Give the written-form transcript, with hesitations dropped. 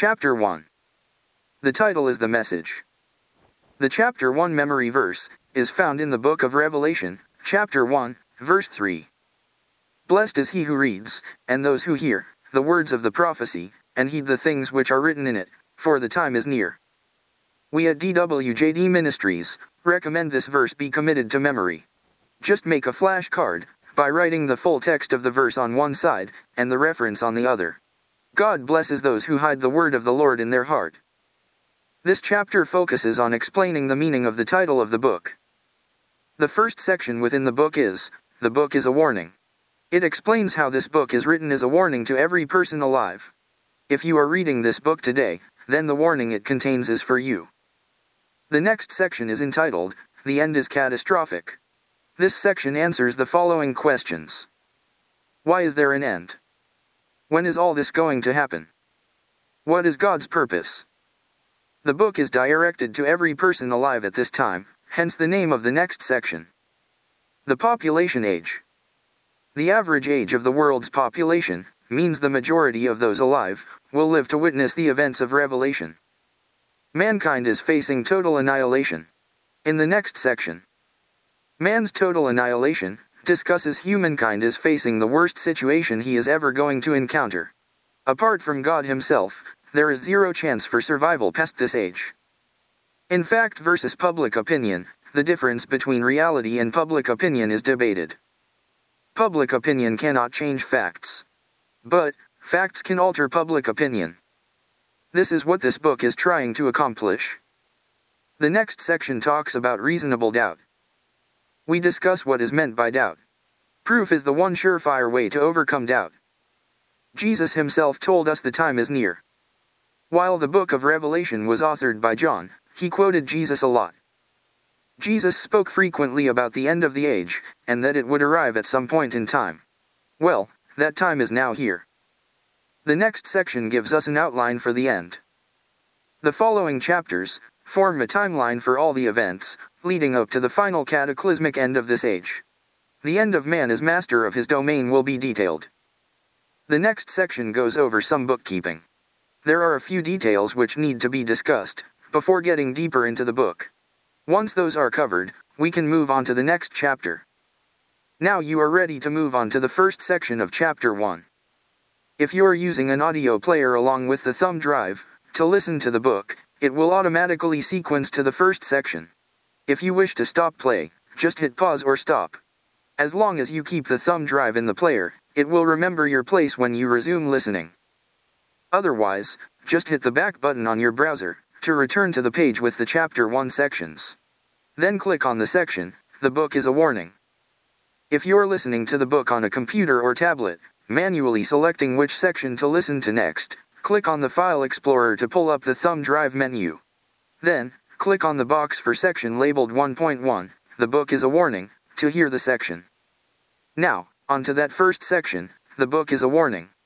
Chapter 1. The title is the message. The Chapter 1 memory verse is found in the book of Revelation, chapter 1, verse 3. Blessed is he who reads, and those who hear, the words of the prophecy, and heed the things which are written in it, for the time is near. We at DWJD Ministries recommend this verse be committed to memory. Just make a flashcard by writing the full text of the verse on one side, and the reference on the other. God blesses those who hide the word of the Lord in their heart. This chapter focuses on explaining the meaning of the title of the book. The first section within the book is a warning. It explains how this book is written as a warning to every person alive. If you are reading this book today, then the warning it contains is for you. The next section is entitled, The End is Catastrophic. This section answers the following questions. Why is there an end? When is all this going to happen? What is God's purpose? The book is directed to every person alive at this time, hence the name of the next section. The population age. The average age of the world's population means the majority of those alive will live to witness the events of Revelation. Mankind is facing total annihilation. In the next section, man's total annihilation discusses humankind is facing the worst situation he is ever going to encounter. Apart from God himself, there is zero chance for survival past this age. In fact versus public opinion, the difference between reality and public opinion is debated. Public opinion cannot change facts. But, facts can alter public opinion. This is what this book is trying to accomplish. The next section talks about reasonable doubt. We discuss what is meant by doubt. Proof is the one surefire way to overcome doubt. Jesus himself told us the time is near. While the book of Revelation was authored by John, he quoted Jesus a lot. Jesus spoke frequently about the end of the age, and that it would arrive at some point in time. Well, that time is now here. The next section gives us an outline for the end. The following chapters form a timeline for all the events, leading up to the final cataclysmic end of this age. The end of man as master of his domain will be detailed. The next section goes over some bookkeeping. There are a few details which need to be discussed before getting deeper into the book. Once those are covered, we can move on to the next chapter. Now you are ready to move on to the first section of chapter 1. If you are using an audio player along with the thumb drive to listen to the book, it will automatically sequence to the first section. If you wish to stop play, just hit pause or stop. As long as you keep the thumb drive in the player, it will remember your place when you resume listening. Otherwise, just hit the back button on your browser to return to the page with the chapter 1 sections. Then click on the section, The Book is a Warning. If you're listening to the book on a computer or tablet, manually selecting which section to listen to next, click on the File Explorer to pull up the thumb drive menu. Then, click on the box for section labeled 1.1, The Book is a Warning, to hear the section. Now, on to that first section, The Book is a Warning.